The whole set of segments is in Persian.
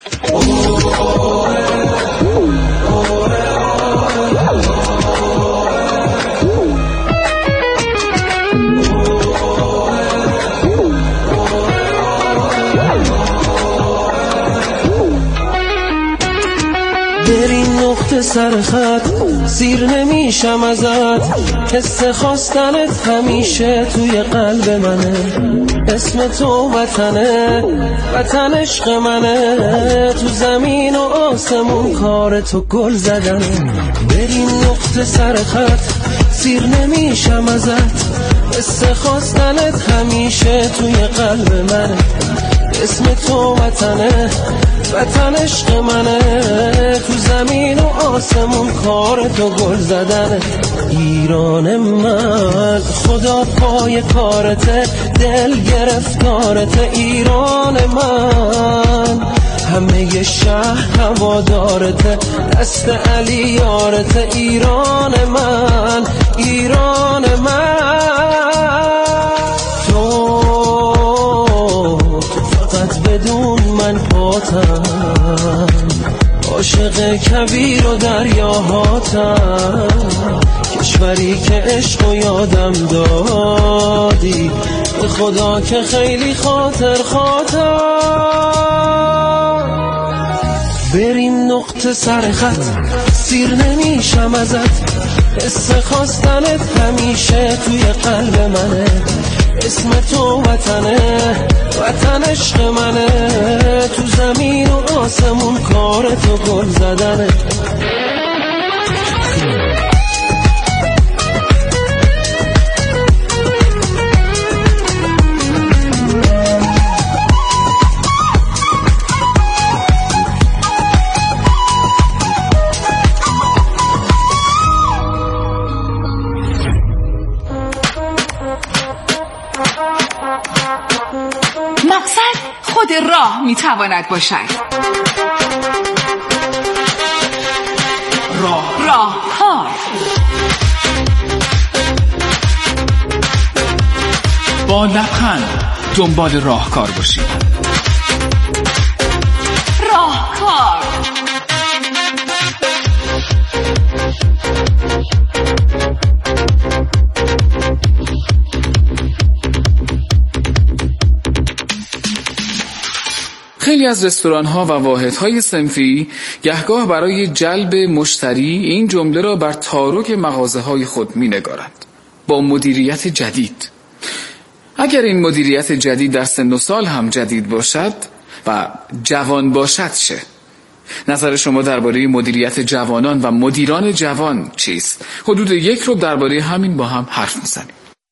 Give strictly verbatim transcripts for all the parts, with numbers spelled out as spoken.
بریم نقطه سرخط سیر نمیشم ازت، حس خواستنت همیشه توی قلب منه، اسم تو وطنه، وطن عشق منه، تو زمین و آسمون کار تو گل زدنه. بریم نقطه سرخط سیر نمیشم ازت، حس خواستنت همیشه توی قلب منه، اسم تو وطنه، وطن عشق منه، تو زمین و آسمون کار تو گل زدنه. ایران من خدا پای کارته، دل گرفتارته. ایران من همه شهر هوادارته، دست علی یارته. ایران من، ایران من، تو بدون من پاتم، عاشق کبیر و دریاهاتم، کشوری که عشق و یادم دادی، به خدا که خیلی خاطر خاطر. بریم نقطه سرخط سیر نمیشم ازت، حس خواستنت همیشه توی قلب منه، اسم تو وطنه، وطن عشق منه، تو زمین و آسمون کار تو گل زدنه. مقصد خود راه میتواند باشد. راه راهکار، با لبخند دنبال راهکار باشید. راهکار، خیلی از رستوران‌ها و واحدهای صنفی گهگاه برای جلب مشتری این جمله را بر تارک مغازه‌های خود می‌نگارند: با مدیریت جدید. اگر این مدیریت جدید در سن و سال هم جدید باشد و جوان باشد چه؟ نظر شما درباره مدیریت جوانان و مدیران جوان چیست؟ حدود یک رو درباره همین با هم حرف می‌زنیم.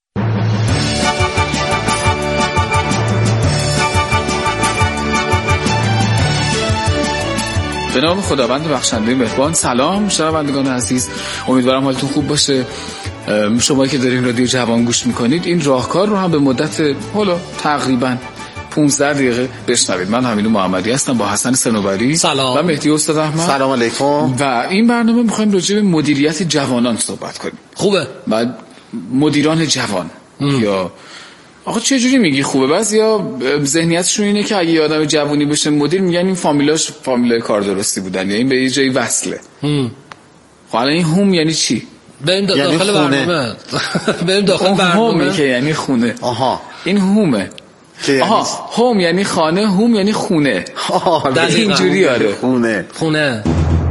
به نام خداوند بخشنده مهربان. سلام شنوندگان عزیز، امیدوارم حالتون خوب باشه. شما که دارین رادیو جوان گوش میکنید این راهکار رو هم به مدت حالا تقریبا پانزده دقیقه بشنوید. من حمید محمدی هستم با حسن صنوبری سلام. و مهدی استاد احمد. سلام علیکم. و این برنامه میخوایم راجع به مدیریت جوانان صحبت کنیم. خوبه. و مدیران جوان ام. یا آخه چه جوری میگی خوبه؟ بعضیا ذهنیتشون اینه که اگه آدم جوونی بشه مدیر میگن این فامیلاش فامیل کار درستی بودن، یا این به یه جایی وصله. خب الان این هم یعنی چی؟ بریم داخل یعنی برنامه. بریم داخل برنامه. هم که یعنی خونه. آها. این همه. آها، هم یعنی خانه، هم یعنی خونه. آها، اینجوری آره. خونه. خونه.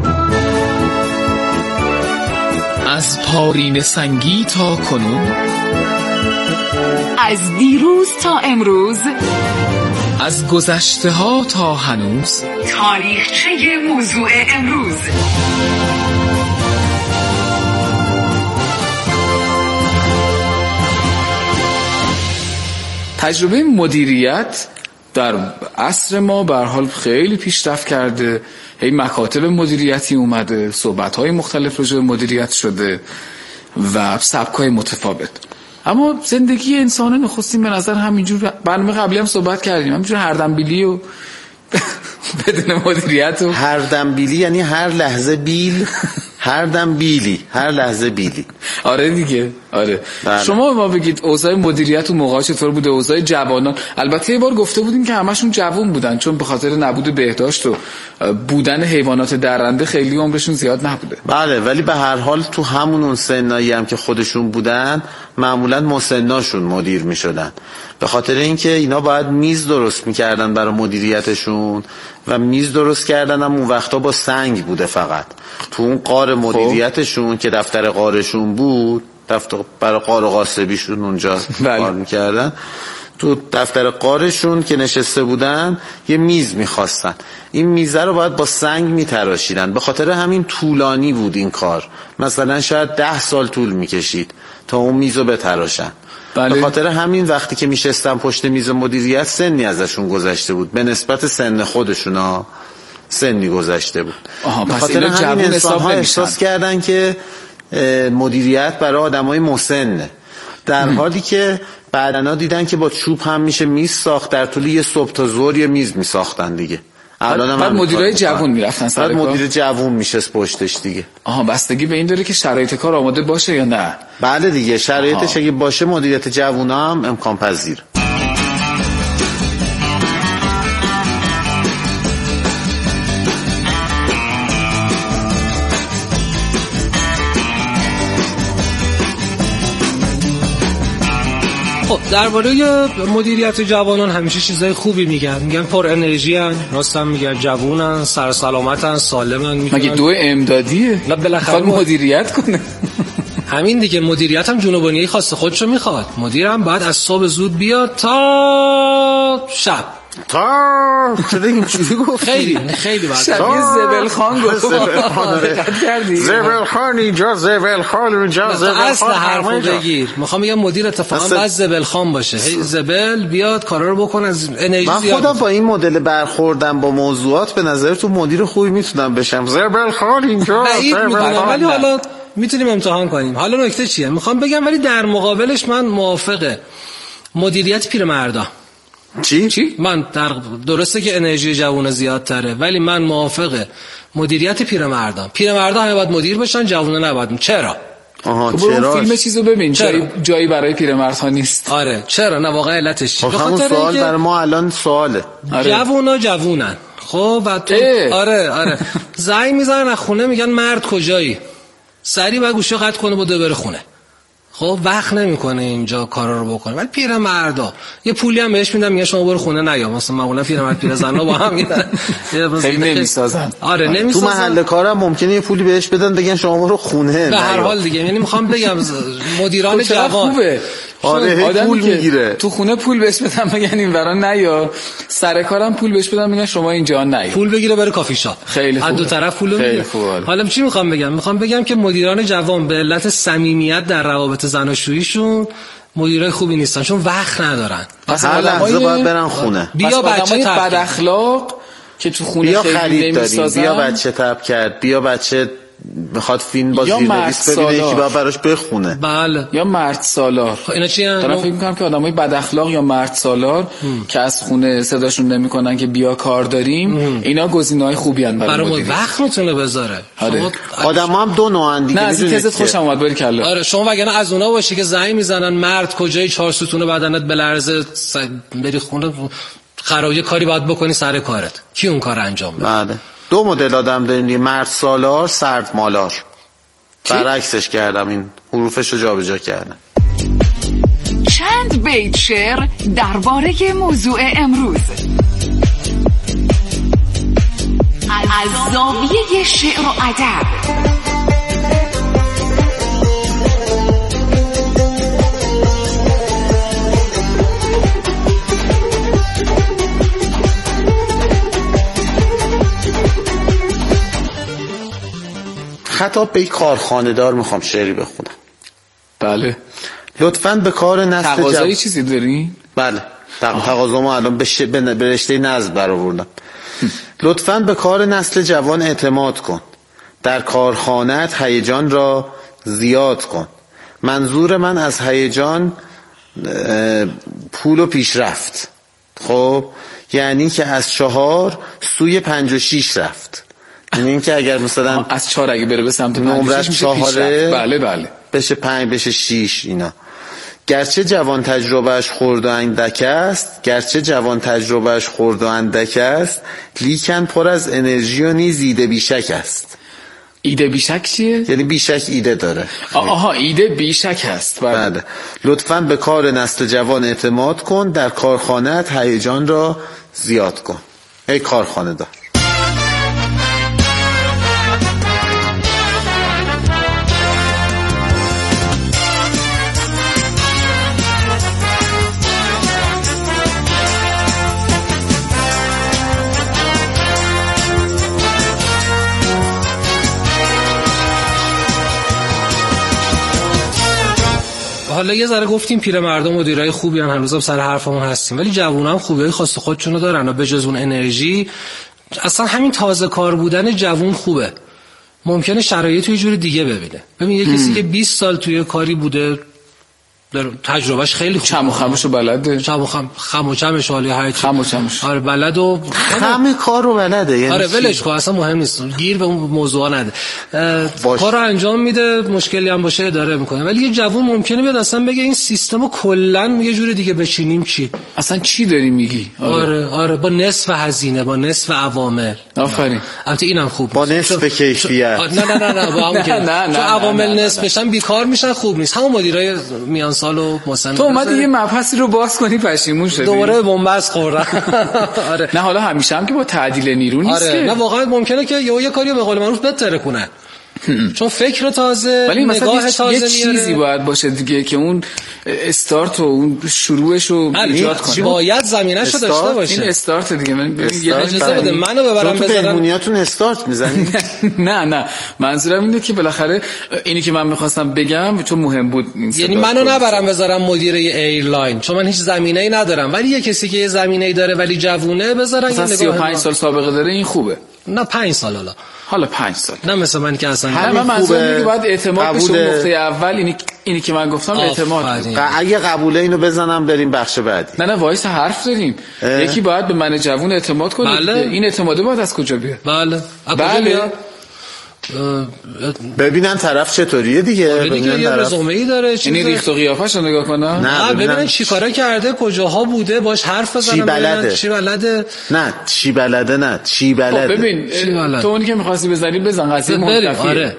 از پارین سنگی تا کنون، از دیروز تا امروز، از گذشته ها تا هنوز، تاریخچه موضوع امروز. تجربه مدیریت در عصر ما به هر حال خیلی پیشرفت کرده. هی مکاتب مدیریتی اومده، صحبت‌های مختلف راجع به مدیریت شده و سبک‌های متفاوت. اما زندگی انسان نخستین به نظر همینجور، برنامه قبلی هم صحبت کردیم، همینجور هردنبیلی و بدون مدیریت و هردنبیلی یعنی هر لحظه بیل، هردنبیلی هر لحظه بیلی. آره دیگه. آره. بله. شما ما بگید اوضاع مدیریت و موقع چطور بوده، اوضاع جوانان؟ البته یه بار گفته بودیم که همشون جوان بودن چون به خاطر نبود بهداشت و بودن حیوانات درنده خیلی عمرشون زیاد نبوده. بله، ولی به هر حال تو همون اون سنایی هم که خودشون بودن معمولا مسناشون مدیر میشدن، به خاطر اینکه اینا باید میز درست میکردن برای مدیریتشون و میز درست کردن هم اون وقتا با سنگ بوده فقط. تو اون قار مدیریتشون که دفتر قارشون بود، دفتر برای قار قاسبیشون اونجا کار میکردن، تو دفتر قارشون که نشسته بودن یه میز میخواستن، این میزه رو باید با سنگ میتراشیدن. به خاطر همین طولانی بود این کار، مثلا شاید ده سال طول میکشید تا اون میز رو بتراشن. بله. به خاطر همین وقتی که میشستن پشت میز مدیریت سنی ازشون گذشته بود، به نسبت سن خودشون ها سنی گذشته بود. به خاطر همین انسان ها احساس کردن که مدیریت برای آدمای مسنه، در حالی که بعدنا دیدن که با چوب هم میشه میز ساخت. در طول یه صبح تا ظهر یه میز میساختن دیگه. الان هم بعد مدیرای جوون میرفتن سر کار، مدیر جوون میشست پشتش دیگه. آها، بستگی به این داره که شرایط کار آماده باشه یا نه. بله دیگه، شرایطش اگه باشه مدیریت جوونا هم امکان پذیر. خب درباره مدیریت جوانان همیشه چیزای خوبی میگن، میگن پر انرژی ان، راستم میگن جوونن، سر سلامتن، سالمن. مگه دو امدادیه؟ نه بالاخره مدیریت کنه. همین دیگه، مدیریت هم جنوبانیایی خاص خودشو میخواد. مدیر هم باید از صبح زود بیاد تا شب. تا چه اینجوری گفت؟ خیلی خیلی بعد شبیه زبل خان گفت. دقت کردی؟ زبل خان اینجا، زبل خان اونجا، زبل خان. اصل حرفو بگیر. میخوام بگم مدیر اتفاقا باید زبل خان باشه. هی زبل بیاد کارا رو بکنه، از انرژی من خودم با این مدل برخوردم با موضوعات به نظر تو مدیر خوبی میتونم بشم. زبل خان اینجا، زبل خان. ولی حالا میتونیم امتحان کنیم. حالا نکته چیه؟ میخوام بگم ولی در مقابلش من موافقه مدیریت پیرمردا. چی؟ چی؟ من در درسته که انرژی جوان زیادتره، ولی من موافقه مدیریت پیرمردان. پیرمردا همه باید مدیر بشن، جوونا نباید. چرا؟ آها چرا؟ فیلم چیزو ببین، جایی جایی برای پیرمردها نیست. آره چرا؟ نه واقعا علتش به خاطر سوال برای ما الان سواله. آره. جوونا جوونن. خب بعد تو آره آره زنگ میزنن از خونه میگن مرد کجایی؟ سری بعد گوشی قطع کنه بده بره خونه. خب وقت نمیکنه اینجا کارا رو بکنه. ولی پیرمردا یه پولی هم بهش میدن، میگه شما برو خونه نیا. مثلا معمولا پیرمرد پیرزنا با هم میرن خیلی نمیسازن. آره نمیسازن. تو محل کارم ممکنه یه پولی بهش بدن بگن شما برو خونه. به هر حال دیگه، یعنی میخوام بگم مدیران جوان خوبه. آره آدمی پول میگیره. تو خونه پول بهش بدن بگن این ورا نیا، سر کارم پول بهش بدن میگن شما اینجا نیا. پول بگیره بره کافی شاپ. خیلی خوبه. از دو طرف پول میگیره. حالا چی میخوام بگم؟ میخوام بگم که مدیران جوان به علت صمیمیت در روابط زناشوییشون مدیرای خوبی نیستن، چون وقت ندارن. هر لحظه باید برن خونه. بیا بچه بد اخلاق که تو خونه خیلی نمیسازن. بیا بچه تب کرد، بیا بچه میخواد فیلم با زیرنویس ببینه یکی باید براش بخونه. بله. یا مرد سالار. خب اینا چی ان؟ دارم فکر میکنم که آدمای بد اخلاق یا مرد سالار هم. که از خونه صداشون نمیکنن که بیا کار داریم، هم. اینا گزینه‌های خوبی ان برای مدیر. وقت میتونه بذاره. آره. آدما هم دو نوعن دیگه. نه از این تزت خوشم اومد باری کلا. آره شما وگرنه از اونا باشی که زنگ میزنن مرد کجای چهار ستون بدنت بلرزه بری خونه، قراره کاری باید بکنی سر کارت. کی اون کار انجام بده؟ بله. دو مدل آدم داریم، مرد سالار، سرد مالار. برعکسش کردم، این حروفش رو جابجا کردم. چند بیت شعر درباره موضوع امروز از زاویه شعر و ادب. خطاب به یک کارخانه دار میخوام شعری بخونم. بله. لطفاً به کار نسل جوان. تقاضایی چیزی داری؟ بله. تقاضا ما الان به, ش... به رشته نظم برآوردم. لطفاً به کار نسل جوان اعتماد کن. در کارخانه‌ات هیجان را زیاد کن. منظور من از هیجان پول و پیشرفت. خب یعنی که از چهار سوی پنج و شیش رفت. یعنی این که اگر مثلا از چهار اگه بره به سمت نمرت چهاره، بله بله بشه پنج، بشه شیش. اینا گرچه جوان تجربهش خرد و اندک است، گرچه جوان تجربهش خرد و اندک است، لیکن پر از انرژی و نیز ایده بیشک است. ایده بیشک چیه؟ یعنی بیشک ایده داره. آها، ایده بیشک است. بله. لطفاً به کار نسل جوان اعتماد کن، در کارخانه‌ات هیجان را زیاد کن. ای کارخانه دار. حالا یه ذره گفتیم پیرمردم مدیرای خوبی هم هنوزم سر حرفمون هستیم، ولی جوونا هم خوبیای خاص خودشونو دارن و به جز اون انرژی اصلا همین تازه کار بودن جوون خوبه. ممکنه شرایط تو یه جور دیگه ببینه. ببین یه کسی که بیست سال توی کاری بوده، تجربهش خیلی خوبه، چم و خمشو بلده، چم و خم خم و چمش حالی هر چی خم و چمش آره بلد و همه کارو بلده. یعنی آره ولش کن، اصلا مهم نیست، گیر به اون موضوع نده، کارو انجام میده، مشکلی هم باشه اداره میکنه. ولی یه جوون ممکنه بیاد اصلا بگه این سیستمو کلا یه جور دیگه بچینیم. چی اصلا چی داری میگی؟ آره آره, آره با نصف هزینه، با نصف عوامل. آفرین. البته اینم خوب، با نصف کیفیت. نه نه نه نه با هم که چون عوامل نصف بشن بیکار میشن، خوب نیست. همون مدیرای میان سال و مثلا تو اومدی یه مبحثی رو باز کنی پشیمون شدی دوباره بنبست خوردن. آره نه حالا همیشه هم که با تعدیل نیرو نیست. آره نه واقعا ممکنه که یه یه کاریو به قول معروف بتره کنه، چون فکر تازه، ولی نگاه تازه یه چیزی باید باشه دیگه که اون استارت و اون شروعش رو ایجاد کنه. باید زمینه‌شو داشته باشه. این استارت دیگه. من یه اجازه بده منو ببرم بزنم. تو پهمونیاتون استارت میزنی؟ نه نه منظورم اینه که بالاخره اینی که من می‌خواستم بگم چون مهم بود، یعنی منو نبرم بذارم مدیر ایرلاین چون من هیچ زمینه‌ای ندارم، ولی یه کسی که یه زمینه‌ای داره ولی جوونه بذارن یه نگاه. سی و پنج سال سابقه داره، این خوبه. نه پنج سال حالا حالا پنج سال نه مثل من که اصلا همین منظور اینه که باید اعتماد بشه. اون نقطه اول اینی اینی که من گفتم اعتماد. اگه قبوله اینو بزنم بریم بخش بعدی. نه نه وایس حرف داریم. یکی باید به من جوون اعتماد کنه. بله. این اعتماده باید از کجا بیاد؟ بله بله ببینن طرف چطوریه دیگه، ببینن یه رزومه‌ای داره، یعنی ریخت و قیافش رو نگاه کنن. نه ببینن چیکارا کرده، کجاها بوده، باش حرف بزنن، ببینن چی بلده. نه چی بلده، نه چی بلده. ببین تو اونی که می‌خواستی بزنی بزن، قضیه منتفیه. آره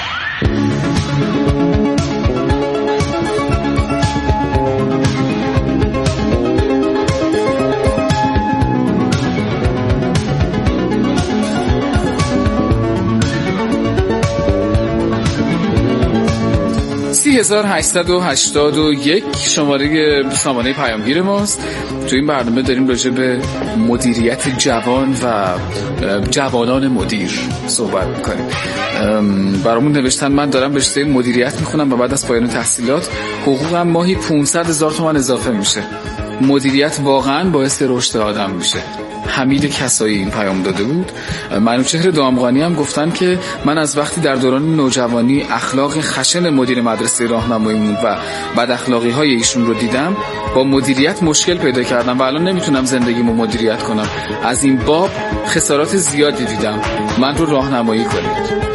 سی هزار هشتصد و هشتاد و یک شماره سامانه پیامگیر ماست. تو این برنامه داریم راجع به مدیریت جوان و جوانان مدیر صحبت میکنیم. برامون نوشتن من دارم رشته مدیریت میخونم و بعد از پایان تحصیلات حقوقم ماهی پانصد هزار تومان اضافه میشه. مدیریت واقعا باعث رشد آدم میشه. حمید کسایی این پیام داده بود. منوچهر دامغانی هم گفتن که من از وقتی در دوران نوجوانی اخلاق خشن مدیر مدرسه راهنماییمون و بد اخلاقی های ایشون رو دیدم، با مدیریت مشکل پیدا کردم و الان نمیتونم زندگیمو مدیریت کنم. از این باب خسارات زیادی دیدم، من رو راهنمایی کنید.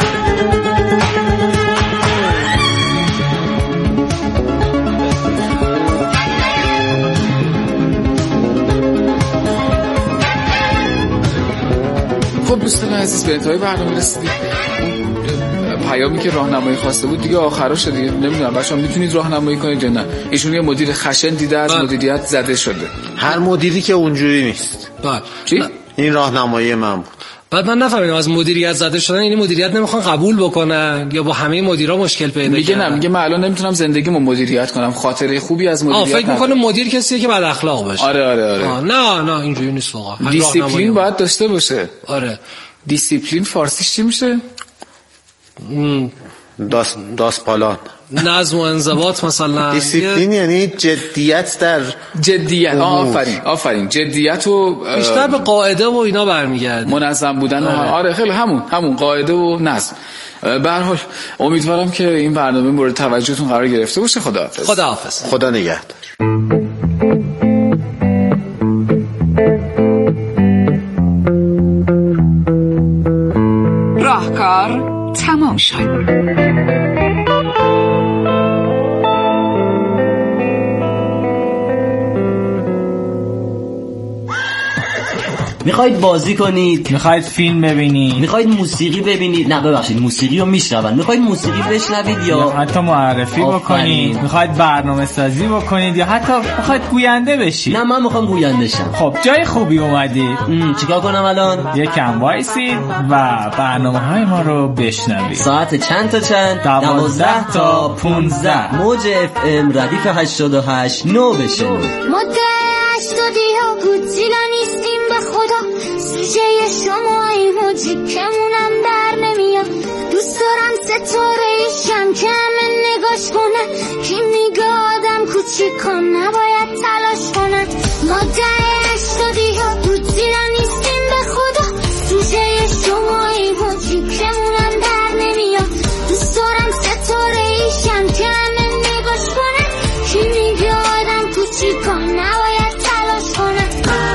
خب دوستان عزیز به انتهای برنامه رسیدیم. پیامی که راهنمایی خواسته بود دیگه آخرشه دیگه. نمیدونم بچه‌ها میتونید راهنمایی کنید یا نه. ایشون یه مدیر خشن دیده از مدیریت زده شده. هر مدیری که اونجوری نیست. بله. چی؟ این راهنمایی من بود. بعد من نفهمیدم از مدیریت زده شدن یعنی مدیریت نمیخوان قبول بکنن یا با همه مدیرا مشکل پیدا کردن. میگه نه، میگه من الان نمیتونم زندگیمو مدیریت کنم، خاطره خوبی از مدیریت. آ فکر میکنه مدیر کسیه که بد اخلاق باشه. آره آره آره. آه نه نه اینجوری نیست واقعا. دیسیپلین باید داشته باشه. آره. دیسیپلین فارسیش چی میشه؟ داس داسپالان. نظم و انضباط مثلا. دیسیپلین یعنی جدیت در جدیت. آفرین آفرین جدیت و بیشتر به قاعده و اینا برمیگرده. منظم بودن. آره. آره خیلی همون همون قاعده و نظم. به هر حال امیدوارم که این برنامه مورد توجهتون قرار گرفته باشه. خداحافظ. خداحافظ. خدا نگهدار. راهکار تمام شد. میخواید بازی کنید، میخواید فیلم ببینید، میخواید موسیقی ببینید، نه ببخشید موسیقی رو میشنون، میخواید موسیقی بشنوید یا حتی معرفی بکنید، میخواید برنامه سازی بکنید یا حتی میخواید گوینده بشید. نه من میخوام گوینده شم. خب جای خوبی اومدید. چیکار کنم الان؟ یکم وایسید و برنامه‌های ما رو بشنوید. ساعت چند تا چند؟ دوازده تا پونزده. موج اف ام ردیف هشتاد و هشت نو بشنوید. مدعی هشتادی ها گوتیلا نیستیم به خدا، سوژه شما ایموجی کمونم در نمیاد. دوست دارم ستاره ایشم که همه نگاش کنه، کی میگه آدم کوچیکا نباید تلاش کنه. مدعی هشتادی ها گوتیلا نیستیم به خدا، سوژه شما ایموجی کمونم در نمیاد. دوست دارم ستاره ایشم که همه نگاش کنه، کی میگه آدم کوچیکا نباید تلاش کنه.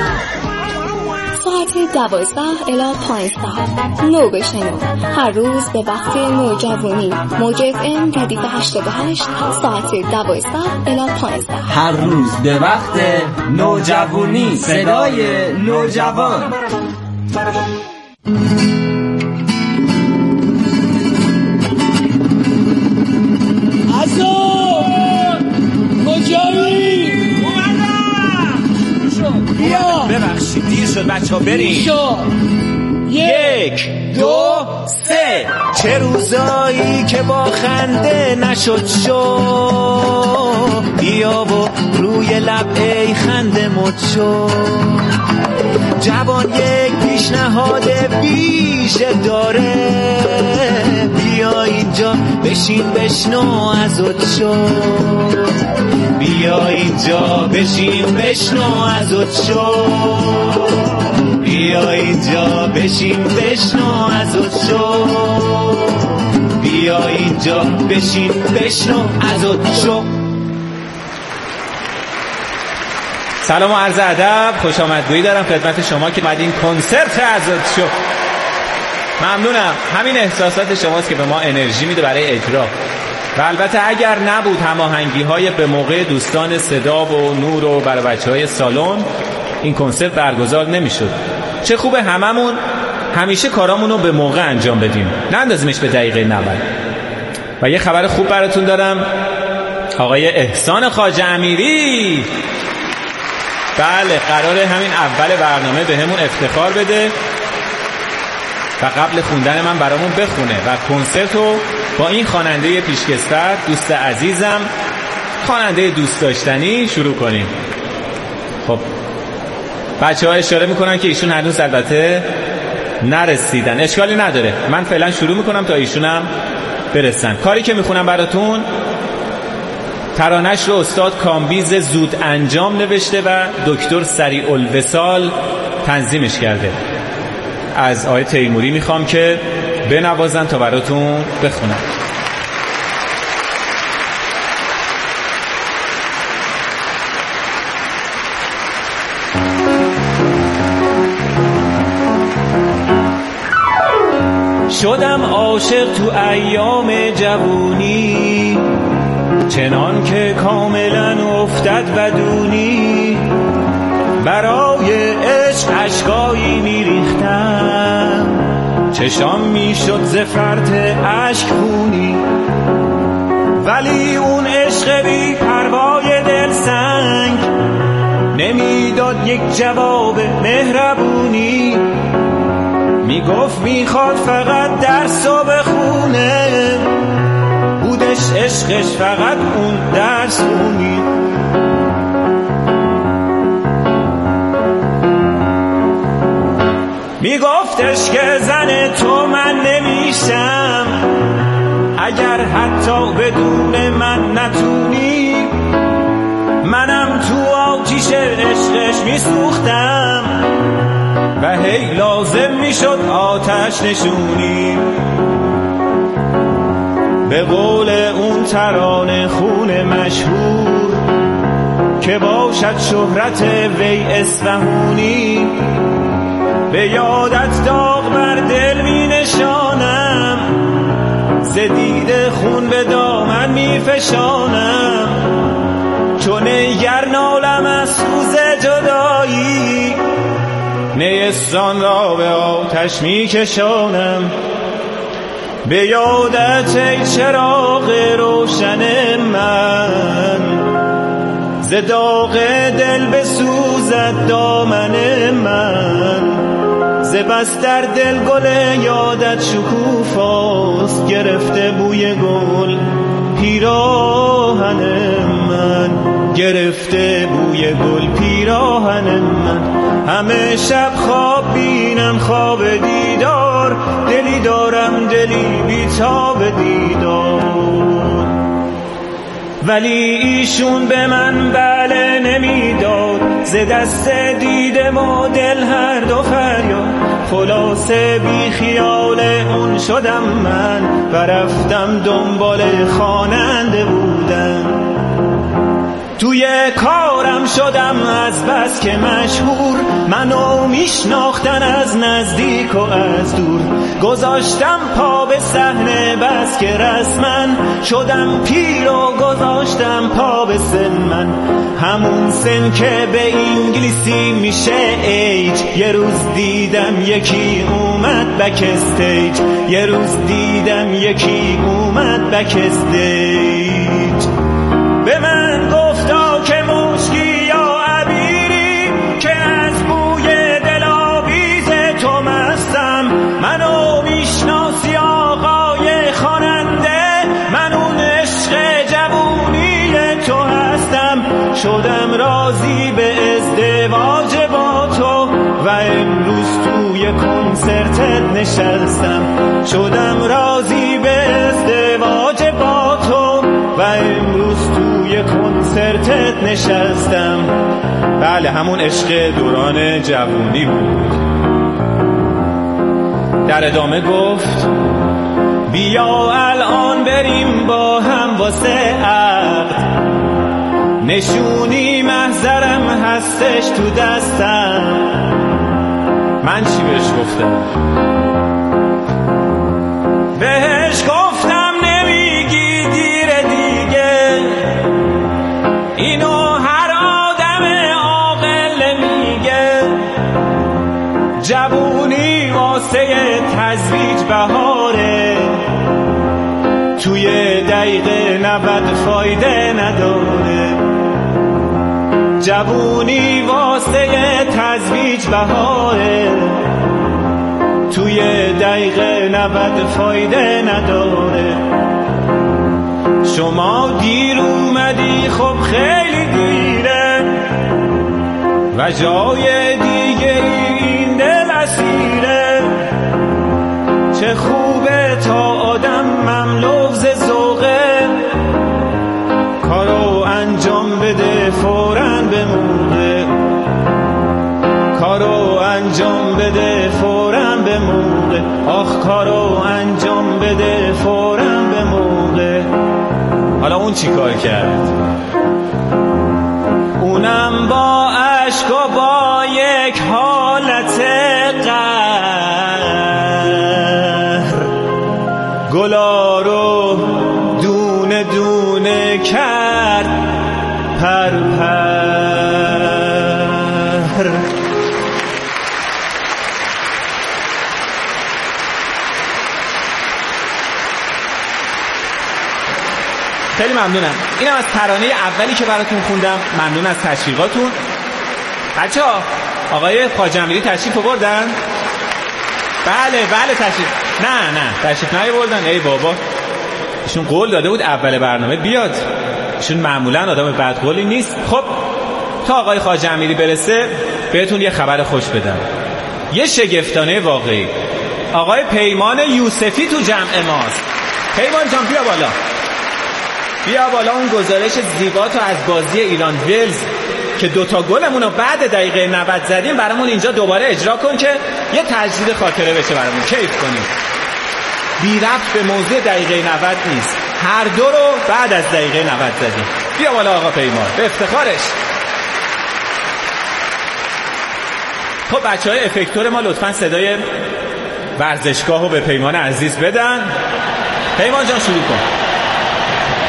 ساعت دوازده الی پانزده نو بشنو هر روز به وقت نوجوانی. موج اف ام ردیف هشتاد و هشت ساعت دوازده الی پانزده هر روز به وقت نوجوانی. صدای نوجوان. بیا ببخشید دیر شد بچه ها بریم. یک دو سه. چه روزایی که با خنده نشد شو، بیا و روی لب ای خنده مد شو. جوان یک پیشنهاد ویژه داره، بیا اینجا بشین بشنو ازت شو. بیا اینجا بشین بشنو ازت شو. بیا اینجا بشین بشنو ازت شو. بیا اینجا بشین بشنو ازت شو. سلام و عرض ادب، خوش آمدگویی دارم خدمت شما که اومدین کنسرت ازت شو. ممنونم. همین احساسات شماست که به ما انرژی میده برای اجرا. و البته اگر نبود هماهنگی های به موقع دوستان صدا و نور و برای بچه های سالن، این کنسرت برگزار نمیشد. چه خوبه هممون همیشه کارامونو به موقع انجام بدیم، نندازیمش به دقیقه نود. و یه خبر خوب براتون دارم، آقای احسان خواجه امیری بله قراره همین اول برنامه به همون افتخار بده و قبل خوندن من برامون بخونه و کنسرت رو با این خواننده پیشکسوت، دوست عزیزم، خواننده دوست داشتنی شروع کنیم. خب بچه ها اشاره میکنن که ایشون هنوز البته نرسیدن. اشکالی نداره، من فعلا شروع میکنم تا ایشونم برسن. کاری که میخونم براتون ترانش رو استاد کامبیز زود انجام نوشته و دکتر سریع الوصال تنظیمش کرده. از آقای تیموری میخوام که بنوازن تا براتون بخونم. شدم عاشق تو ایام جوونی، چنان که کاملا افتد بدونی. برای عشق اشکایی میریختم، چشام میشد ز فرط اشک خونی. ولی اون عشق بی پروای دل سنگ نمیداد یک جواب مهربونی. میگفت میخواد فقط درس و بخونه، بودش عشقش فقط اون درس خونی. میگفتش که زن تو من نمیشم، اگر حتی بدون من نتونی. منم تو آتیش عشقش میسوختم و هی لازم میشد آتش نشونی. به قول اون ترانه خون مشهور که باشد شهرت وی اصفهونی. به یادت داغ بر دل می نشانم، زدید خون به دامن می فشانم. چون گر نالم از سوز جدایی، نی وجدان را به آتش می کشانم. به یادت ای چراغ روشن من، ز داغ دل بسوزد دامن من. ز بس در دل گل یادت شکوفاست، گرفته بوی گل پیراهن من، گرفته بوی گل پیراهن من. همه شب خواب بینم خواب دیدار، دلی دارم دلی بی‌تاب دیدار. ولی ایشون به من بله نمیداد، ز دست دیدم و دل هر دو فریاد. خلاصه بی خیال اون شدم من و رفتم دنبال خواننده بودم. توی کارم شدم از بس که مشهور، منو میشناختن از نزدیک و از دور. گذاشتم پا به صحنه بس که رسمن، شدم پیر و گذاشتم پا به سن من. همون سن که به انگلیسی میشه ایج. یه روز دیدم یکی اومد بک استیج، یه روز دیدم یکی اومد بک استیج. به من گفتا که مشکی یا عبیری، که از بوی دلاویز تو مستم. منو میشناسی آقای خواننده، من اون عشق جوونی تو هستم. شدم راضی به ازدواج با تو و امروز توی کنسرتت نشستم. شدم راضی به ازدواج با تو و امروز توی کنسرتت نشستم. بله، همون عشق دوران جوونی بود. در ادامه گفت بیا الان بریم با هم واسه عقد، نشونی محضرم هستش تو دستم. من چی بهش گفتم؟ بهش گفتم نمیگی دیر دیگه، اینو هر آدم عاقل میگه. جوونی واسه تزویج بهاره، توی دقیقه نود فایده نداره. جوونی واسه تزویج بهاره، توی دقیقه نود فایده نداره. شما دیر اومدی خب خیلی دیره، و جای دیگه این دل اسیره. چه خوبه تا آدم مملو ز ذوقه، کارو انجام بده فوراً به موقع. کارو انجام بده فوراً به موقع. آخ کارو انجام بده فوراً به موقع. حالا اون چی کار کرد؟ اونم با عشق و با یک حالت قهر، گلا رو دونه دونه کرد پر پر. خیلی ممنونم. اینم از ترانه اولی که براتون خوندم. ممنون از تشویقاتون. بچه ها، آقای خواجه امیری تشریف آوردن؟ بله بله تشریف. نه نه تشریف نیاوردن. ای بابا، ایشون قول داده بود اول برنامه بیاد. ایشون معمولا آدم بدقولی نیست. خب تا آقای خواجه امیری برسه بهتون یه خبر خوش بدم. یه شگفتانه واقعی. آقای پیمان یوسفی تو جمع ماست. پیمان جان بیا بالا. بیا بالا. اون گزارش زیبا تو از بازی ایران ولز که دوتا گلمون رو بعد دقیقه نود زدیم برامون اینجا دوباره اجرا کن که یه تجدید خاطره بشه برامون، کیف کنیم. بی ربط به موضوع دقیقه نود نیست، هر دو رو بعد از دقیقه نود زدیم. بیا بالا آقا پیمان، به افتخارش. خب بچه های افکتور ما لطفا صدای ورزشگاه رو به پیمان عزیز بدن. پیمان جان شروع کن.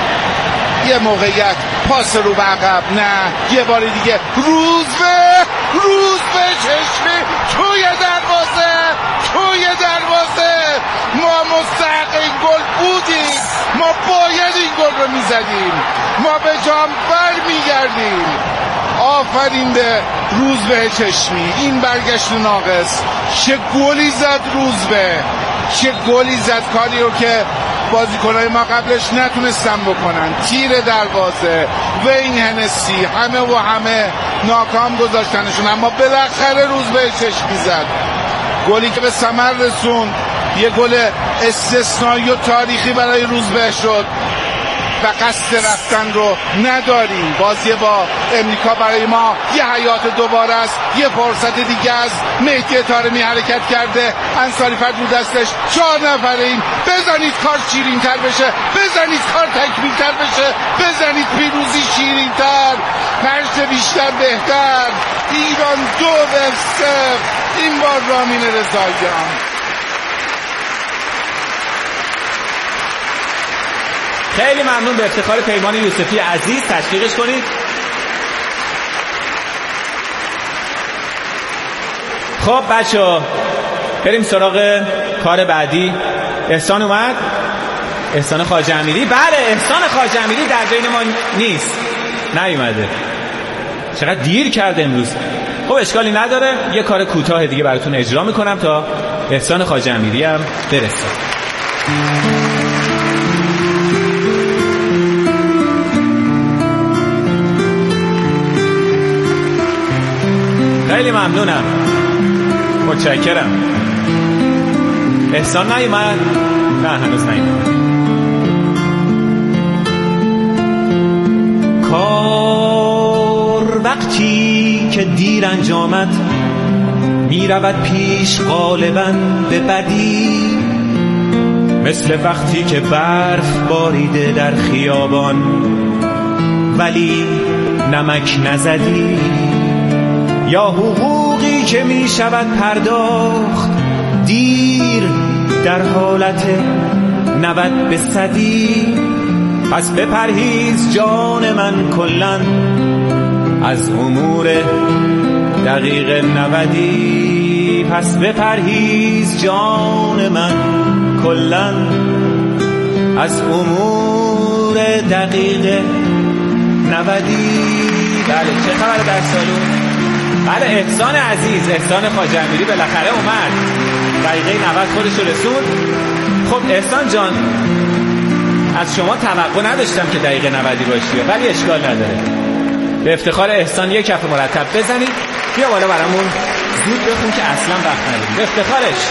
یه موقعیت، پاس رو به عقب، نه یه بار دیگه، روزبه روز به چشمی توی دروازه توی دروازه ما مستحق این گل بودیم، ما باید این گل رو میزدیم، ما به جام بر میگردیم. آفرین به روز به چشمی، این برگشت ناقص. چه گلی زد روز به، چه گلی زد، کاری رو که بازیکنای ما قبلش نتونستن بکنن. تیر دروازه و این هنسی همه و همه ناکام گذاشتنشون، اما بالاخره روز به چشمی زد گلی که به ثمر رسوند. یه گل استثنایی و تاریخی برای روز به شد و قصد رفتن رو نداریم. بازی با امریکا برای ما یه حیات دوباره است، یه فرصت دیگه است. مهدی طارمی حرکت کرده، انصاری فرد رو دستش، چهار نفره ایم. بزنید کار شیرین تر بشه، بزنید کار تکمیل تر بشه، بزنید پیروزی شیرین تر، هرچه بیشتر بهتر. ایران دو به صفر این بار رامین رضاییان. خیلی ممنون، به افتخار پیمان یوسفی عزیز تشویقش کنید. خب بچه‌ها بریم سراغ کار بعدی. احسان اومد؟ احسان خواجه امیری. بله احسان خواجه امیری در بین ما نیست، نیومده، چقدر دیر کرده امروز. خب اشکالی نداره، یه کار کوتاه دیگه براتون اجرا میکنم تا احسان خواجه امیری هم برسه. خیلی ممنونم، متشکرم. احسان نیومد؟ نه هنوز نیومد. کار وقتی که دیر انجامد می رود پیش غالباً به بدی، مثل وقتی که برف باریده در خیابان ولی نمک نزدی، یا حقوقی که می شود پرداخت دیر در حالت نود به صدی. پس بپرهیز جان من کلن از امور دقیق نودی، پس بپرهیز جان من کلن از امور دقیق نودی. بله چه خبر در سالون؟ بله احسان عزیز، احسان خواجه امیری بالاخره اومد، دقیقه نود خودش رو رسوند. خب احسان جان از شما توقع نداشتم که دقیقه نودی باشی، ولی اشکال نداره. به افتخار احسان یک کف مرتب بزنید. بیا بالا برامون زود بخون که اصلا وقت نداریم. به افتخارش.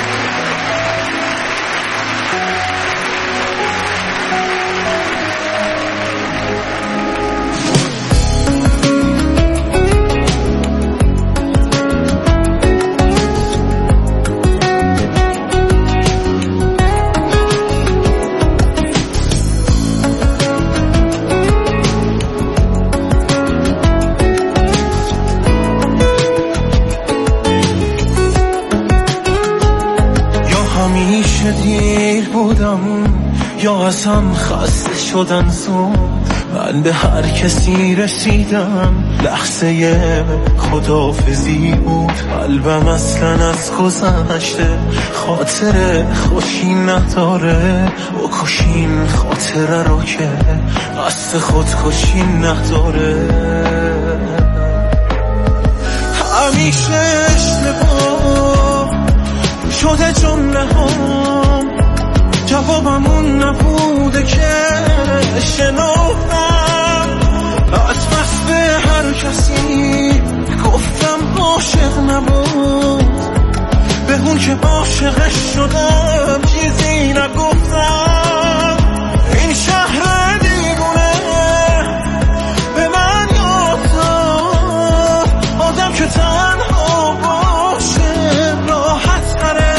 یا از هم خسته شدن زود، من به هر کسی رسیدم لحظه خداحافظی بود. قلبم اصلا از گذشته خاطر خوشی نداره، بکشین خاطره رو که قصد خودکشی نداره. همیشه اشتباه شده جمله ها، جوابمون نبوده که شناختم. از بس به هر کسی گفتم عاشق نبود، به اون که عاشقش شدم چیزی نگفتم. این شهر دیوونه به من یاد داد، آدم که تنها باشه راحت تره.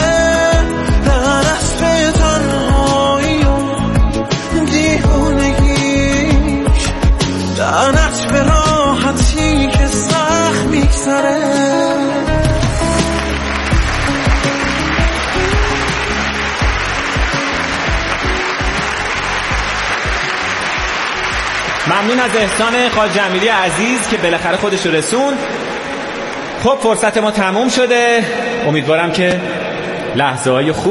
لعنت به راحتی که سخت میگذره. ممنون از احسان خواجه امیری عزیز که بالاخره خودش رو رسوند. خب فرصت ما تموم شده. امیدوارم که لحظه های خوب